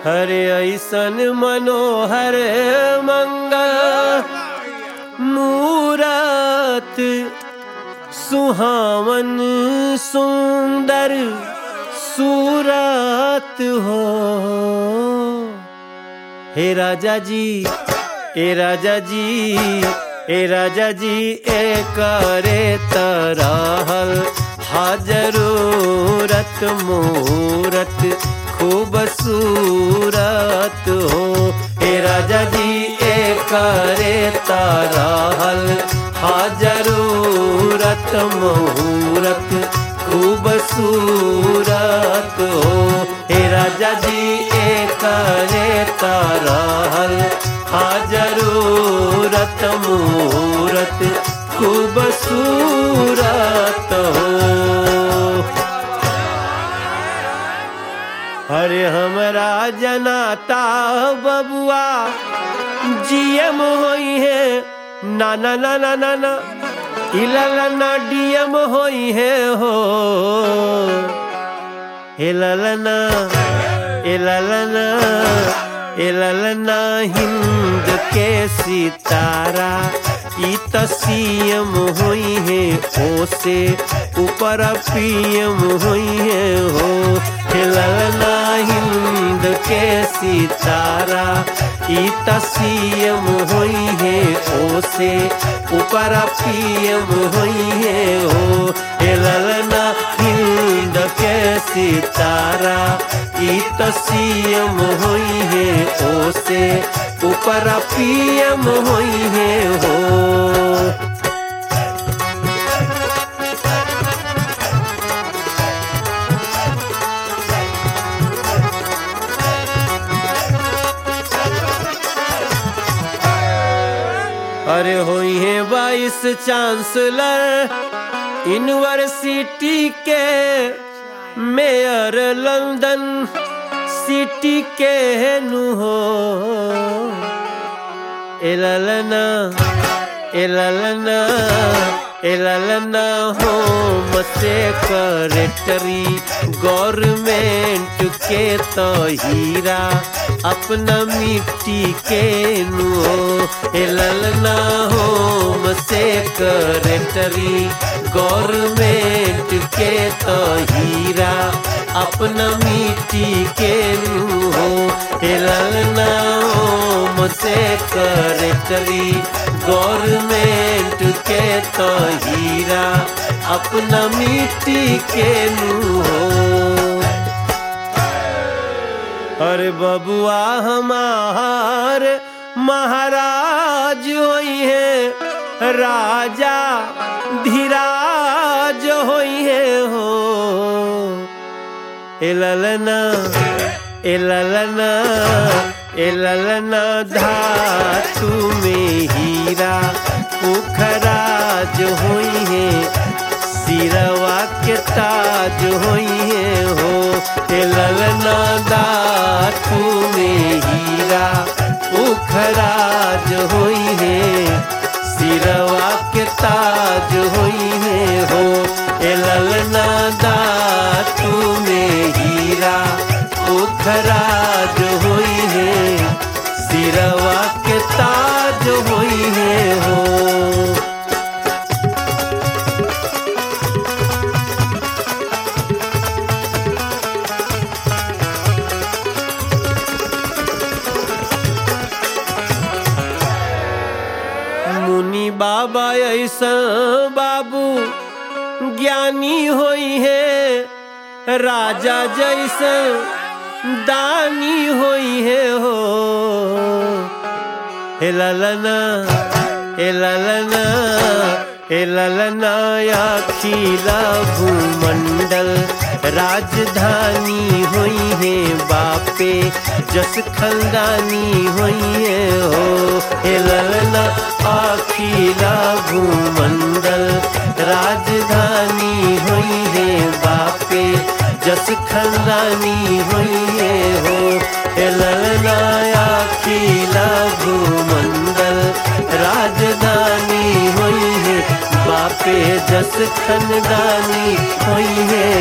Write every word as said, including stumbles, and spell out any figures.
हरे ऐसन मनोहर मंगल मूरत सुहावन सुंदर सूरत हो। हे राजा जी ए राजा जी ए राजा जी ए करे तरहल हाजरूरत मूरत खूब सूरत हो। हे राजा जी ए करे तरहल हाजरूरत मूरत खूब सूरत हो। हे राजा जी ए करे तरहल हाजरूरत मूरत खूब सूरत हो। अरे हमरा जनाता बबुआ जीएम होई है ना ना ना ना ना ना इललना डीएम होई है हो। इललना इललना इललना हिंद के सितारा ई त सीएम हुई है ओ से ऊपर पीएम हुई है हो। हिलना हिंद के सितारा ई त सीएम हुई है ओ से ऊपर पीएम हुई है हो। हिलना हिंद के सितारा ई त सीएम हुई है ओ से ऊपर पीएम हुई है हो। अरे हुई है वाइस चांसलर यूनिवर्सिटी के मेयर लंदन सिटी के नु हो। एललना एललना एललना होम सेक्रेटरी गवर्नमेंट के तो हीरा अपना मिट्टी के नु हो। एललना होम सेक्रेटरी गवर्नमेंट के तो हीरा अपना मिट्टी के नु हो। एललना होम सेक्रेटरी गवर्नमेंट के तो हीरा अपना मिट्टी के नु हो। अरे बबुआ हमार महाराज होई है राजा धीराज होई है हो। एललना एललना एललना धातु में हीरा पुखराज होई है सिरवा के ताज होई है हो। एललना धातु में हीरा पुखराज होई है सिरवा के ताज होई है हो। एललना धातु में हीरा पुखराज होई है सिरवा के ताज होई है हो। मुनि बाबा ऐसा बाबू ज्ञानी होई है राजा जैसा दानी होई है हो। एललना एललना एललना अखिला भूमंडल राजधानी होई है बापे जस खंदानी होई है हो। एललना अखिला भूमंडल राजधानी होई है बापे जस खंदानी होई है हो। एललना अखिला भूमंडल राजधानी होई है बापे जस खंदानी होई है